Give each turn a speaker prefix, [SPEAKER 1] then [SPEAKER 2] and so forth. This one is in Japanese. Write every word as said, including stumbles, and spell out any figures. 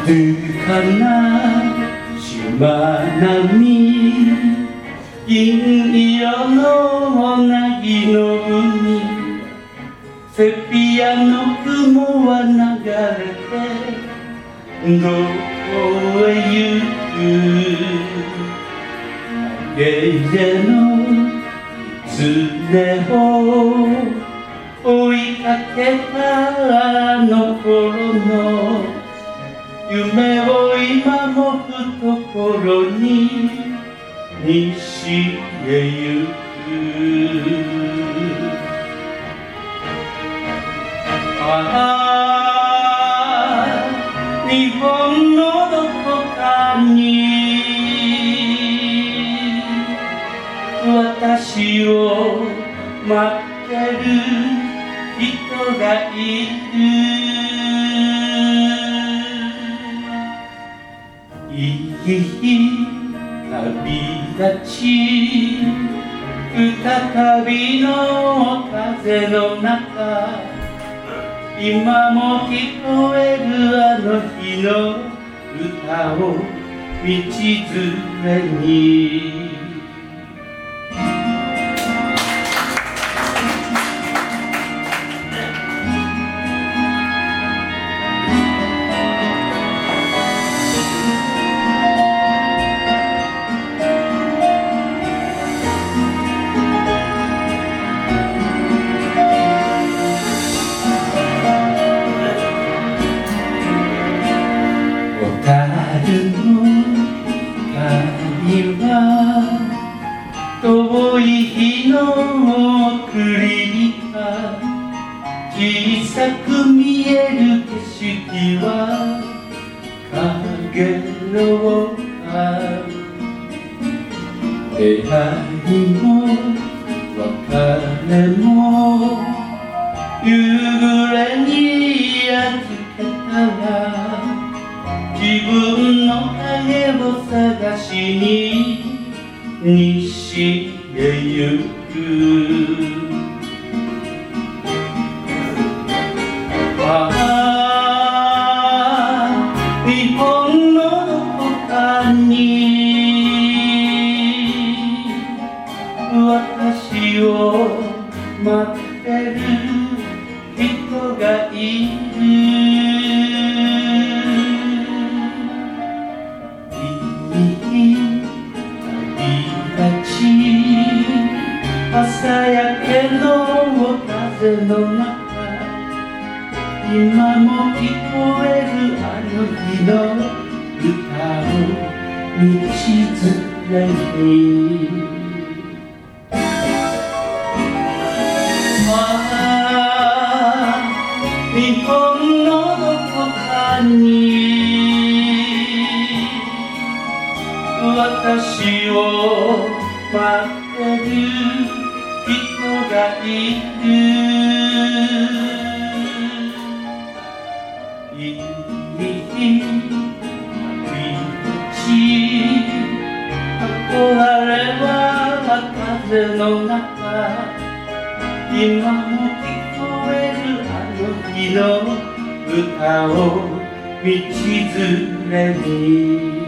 [SPEAKER 1] かな島波、銀色のうなぎの海、セピアの雲は流れてどこへ行く、影の狐を追いかけたあの頃の夢を今も懐に西へ行く。ああ、日本のどこかに私を待ってる人がいる。いい旅立ち再びの風の中、今も聞こえるあの日の歌を道連れに。遠い日の送りが小さく見える景色は影の丘、出会いも別れも夕暮れにやっつけたら自分の影を探しに西へ行く。ああ、日本のどこかに私を待ってる人がいる。朝焼けの風の中、今も聞こえるあの日の歌を道連れに。ああ、日本のどこかに私を待ってる人がいる。いい旅立ち憧れは風の中、今も聞こえるあの日の歌を道連れに。